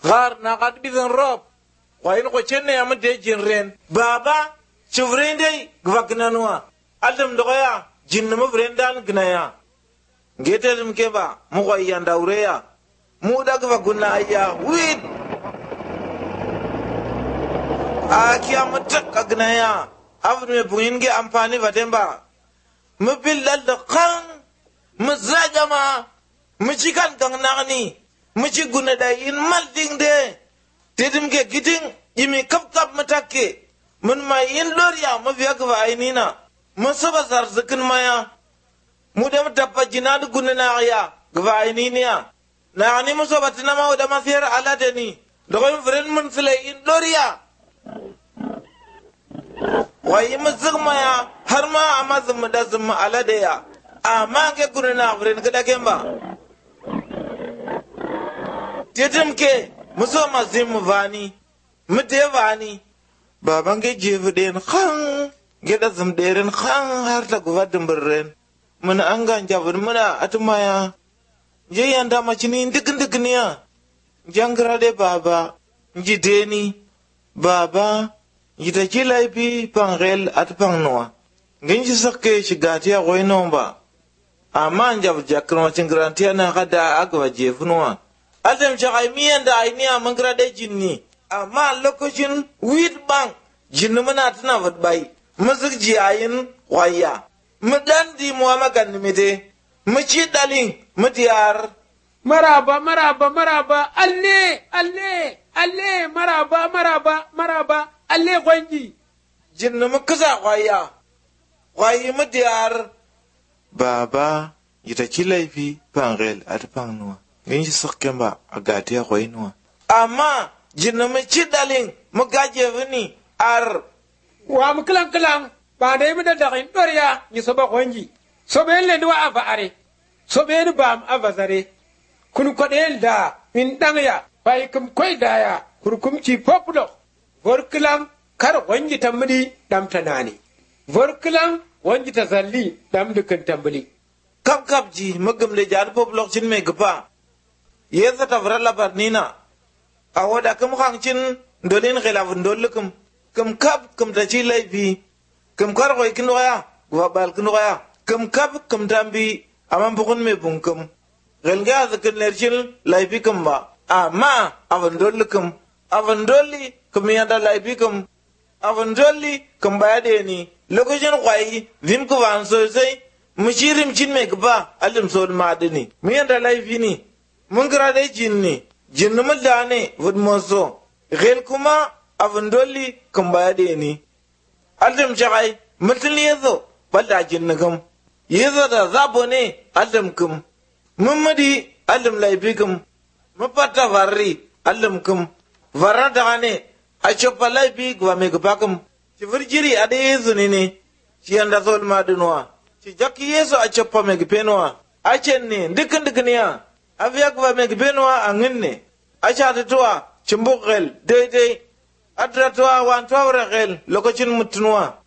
gar na kad bizan rob wayin ko chenne am de jinren baba chuvrende gwagnanwa adam doya jinnama brendan gnaya ngetelum keba mu ko yanda ureya mu da gwaguna ya wit akiya mutakka gnaya abun me buyin ge amfani batemba mu billal da kan mu zagama mu cikan kan nagni mu ci guna da in malding de tedim ge giding imi kap kap matakke mun mai in loriya mu biya ga ainina mun saba zarzukin maya mu da mutaffa jinadu guna na ya ga aininiya na ni mu saba tinama da mafiyar aladani da ko fren mun sile in loriya wai mu zugmaya har ma a mazin da zumma aladaya amma ke guna na fren ga kemba tedim ke muso mazin mu vani mu de vani baban ge jefu den khan ge da zum deren khan har ta guva dumburen mun an ga jabur muna atmaya je yanda macini dikin jangra de baba ji deni baba yita kilai bi pangel at pangnoa nginji sakke shigati a goino ba amma jab jakro cingrantia na kada agwa jefunoa adam jagai miyan da ainiya mangra de jinni amma lokacin wheat bank jinni muna tana wadbai muzik jiyayin waya mudan di muwa magan mide muci dalin mudiyar maraba alle maraba alle gwangi jinni mukaza waya mudiyar baba yita kilaifi pangel at pangnoa nginji sakken ba a gatiya kwainuwa amma jinna mu ci dalin mu gaje vini ar wa mu kilan ba da yi da dakin doriya ni so ba kwanji so be le wa ava are so be ni bam ava zare kun ko del da min dangya bai kum koi daya kurkum ci populo vor kilan kar kwanji tamdi dam tanani vor kilan wanji ta zalli dam dukan tambali kap ji magam le jar populo cin me gaba yeza tavra labarnina awoda kum khangchin dolin khilaf ndolukum kum kap kum ta ci laifi kum kar koy kin waya wa bal kin waya kum kap kum tambi amam bukun me bunkum gelga zakin lerchil laifi kum ba amma avan dolukum avan doli kum yanda laifi kum avan doli kum bayade ni lokacin kwai vim ku wan so sai mushirim chin me gba alim sol madini mi yanda laifi ni mun gira dai jinni mun da ne wud moso gel kuma abin dolli kan baya da ni alim jagai mutul yezo balda jinni kam yezo da zabo ne alim kum mun madi alim laifi kum mun fata varri alim kum varra da ne a chopa laifi gwa me gba kum ci virjiri ade yezo ne ci yanda zol madunwa ci jakki yezo a chopa me gpenwa a cenne dikin ya aviyak va me gbenwa anginne acha tuwa chimbugel dede atra tuwa wan tuwa regel lokacin mutnuwa